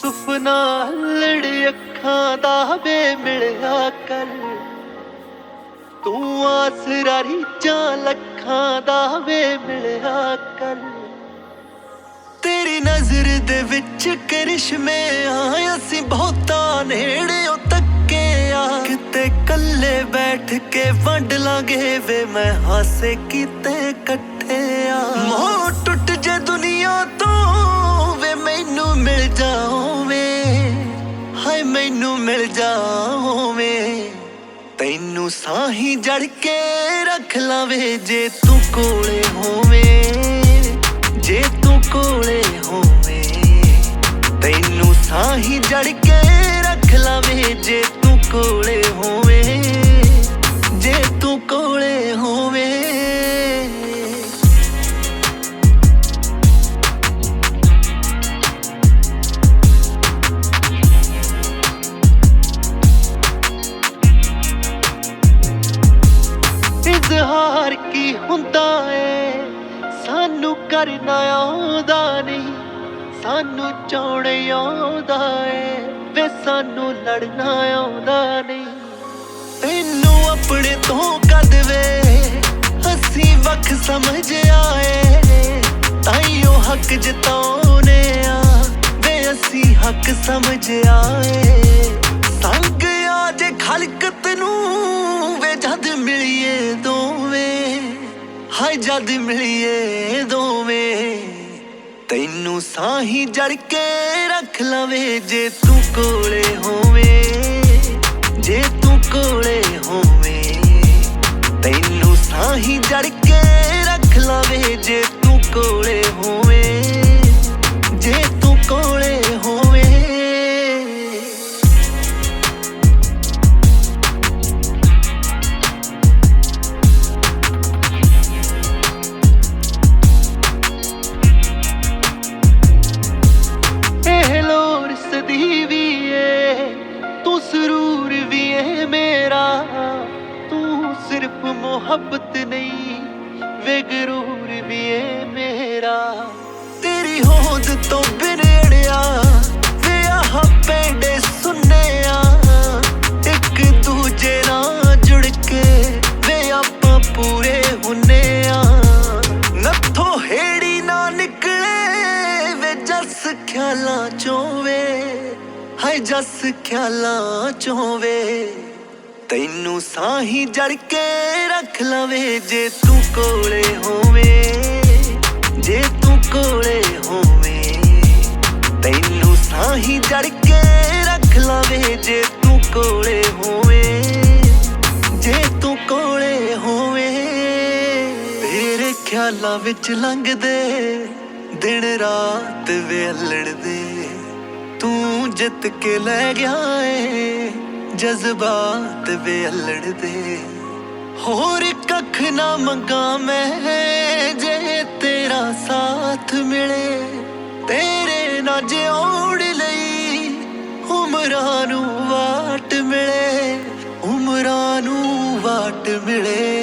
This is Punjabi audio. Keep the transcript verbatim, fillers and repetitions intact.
ਸੁਪਨਾ ਲੜ ਅੱਖਾਂ ਦਾ ਵੇ ਮਿਲਿਆ ਕਰ। ਤੂੰ ਆਸਰਾ ਰੀਝਾਂ ਲੱਖਾਂ ਦਾ ਵੇ ਮਿਲਿਆ ਕਰ। ਤੇਰੀ ਨਜ਼ਰ ਦੇ ਵਿੱਚ ਕਰਿਸ਼ਮੇ ਆ, ਅਸੀਂ ਬਹੁਤਾ ਨੇੜਿਓਂ ਤੱਕੇ ਆ। ਕਿਤੇ ਕੱਲੇ ਬੈਠ ਕੇ ਵੰਡ ਲਾਂਗੇ ਵੇ ਮੈਂ ਹਾਸੇ ਕੀਤੇ ਇਕੱਠੇ ਆ। ਮੋਹ ਟੁੱਟ ਜੇ ਦੁਨੀਆ ਤੋਂ ਵੇ ਮੈਨੂੰ ਮਿਲ ਜਾਵੇਂ, ਹਾਏ ਮੈਨੂੰ ਮਿਲ ਜਾਵੇਂ। ਤੈਨੂੰ ਸਾਹੀਂ ਜੜ ਕੇ ਰੱਖ ਲਾਵੇ ਜੇ ਤੂੰ ਕੋਲੇ ਹੋਵੇਂ, ਜੇ ਤੂੰ ਕੋਲੇ ਹੋਵੇਂ। ਤੈਨੂੰ ਸਾਹੀਂ ਜੜ ਕੇ ਰੱਖ ਲਾਵੇ ਜੇ ਤੂੰ ਕੋਲੇ ਹੋਵੇਂ, ਜੇ ਤੂੰ ਕੋਲੇ ਹੋਵੇਂ। ਇਜ਼ਹਾਰ ਕੀ ਹੁੰਦਾ ਏ ਸਾਨੂੰ ਕਰਨਾ ਆਉਂਦਾ ਨਹੀਂ, ਸਾਨੂੰ ਚਾਹੁਣਾ ਆਉਂਦਾ ਏ ਵੇ ਸਾਨੂੰ ਲੜਨਾ ਆਉਂਦਾ ਨਹੀਂ। ਤੈਨੂੰ ਆਪਣੇ ਤੋਂ ਕਦ ਵੇ ਅਸੀਂ ਵੱਖ ਸਮਝ ਆਏ, ਤਾਈਓ ਹੱਕ ਜਤਾਉਨੇ ਆ ਵੇ ਅਸੀਂ ਹੱਕ ਸਮਝ ਆਏ। ਸੰਗ ਆ ਜੇ ਖਲਕਤ ਨੂੰ ਵੇ ਜਦ ਮਿਲੀਏ ਦੋਵੇਂ, ਹਾਏ ਜਦ ਮਿਲੀਏ ਦੋਵੇਂ। ਤੈਨੂੰ ਸਾਹੀਂ ਜੜ ਕੇ ਰੱਖ ਲਵੇ ਜੇ ਤੂੰ ਕੋਲੇ ਹੋਵੇਂ, ਜੇ ਤੂੰ ਕੋਲੇ ਹੋਵੇਂ। ਤੈਨੂੰ ਸਾਹੀਂ ਜੜ ਕੇ ਰੱਖ ਲਵੇ ਜੇ ਤੂੰ ਕੋਲੇ ਹੋਵੇਂ, ਜੇ ਤੂੰ ਕੋਲੇ ਹੋਵੇਂ। ਇਹ ਲੋਰ ਸਦੀ ਵੀ ਏ ਤੂੰ ਸਰੂਰ ਵੀ ਏ ਮੇਰਾ। ਤੂੰ ਸਿਰਫ ਮੁਹੱਬਤ ਨਹੀਂ ਵੇ ਗਰੂਰ ਵੀ ਏ ਮੇਰਾ। ਤੇਰੀ ਹੋਂਦ ਤੋਂ ਬਿਨੜਿਆ ਵੇ ਆਹ ਪੈਂਡੇ ਸੁਣਿਆ। ਇੱਕ ਦੂਜੇ ਨਾਲ ਜੁੜ ਕੇ ਵੇ ਆਪਾਂ ਪੂਰੇ ਹੁੰਨੇ ਆ। ਨੱਥੋਂ ਹੇੜੀ ਨਾ ਨਿਕਲੇ ਵੇ ਜਸ ਖਿਆਲਾਂ ਚੋਂ ਵੇ, ਹਾਏ ਜਸ ਖਿਆਲਾਂ ਚੋਂ ਵੇ। ਤੈਨੂੰ ਸਾਹੀਂ ਜੜ ਕੇ ਰੱਖ ਲਵੇ ਜੇ ਤੂੰ ਕੋਲੇ ਹੋਵੇਂ, ਜੇ ਤੂੰ ਕੋਲੇ ਹੋਵੇਂ। ਤੈਨੂੰ ਸਾਹੀਂ ਜੜ ਕੇ ਰੱਖ ਲਵੇ ਜੇ ਤੂੰ ਕੋਲੇ ਹੋਵੇਂ, ਜੇ ਤੂੰ ਕੋਲੇ ਹੋਵੇਂ। ਤੇਰੇ ਖਿਆਲਾਂ ਵਿੱਚ ਲੰਘਦੇ ਦਿਨ ਰਾਤ ਵੇ ਅਲੜਦੇ। ਤੂੰ ਜਿੱਤ ਕੇ ਲੈ ਗਿਆ ਏ ਜਜ਼ਬਾਤ ਵੇ ਅਲੜਦੇ। ਹੋਰ ਕੱਖ ਨਾ ਮੰਗਾ ਮੈਂ ਜੇ ਤੇਰਾ ਸਾਥ ਮਿਲੇ। ਤੇਰੇ ਨਾਲ ਜਿਉਣ ਲਈ ਉਮਰਾਂ ਨੂੰ ਵਾਟ ਮਿਲੇ, ਉਮਰਾਂ ਨੂੰ ਵਾਟ ਮਿਲੇ।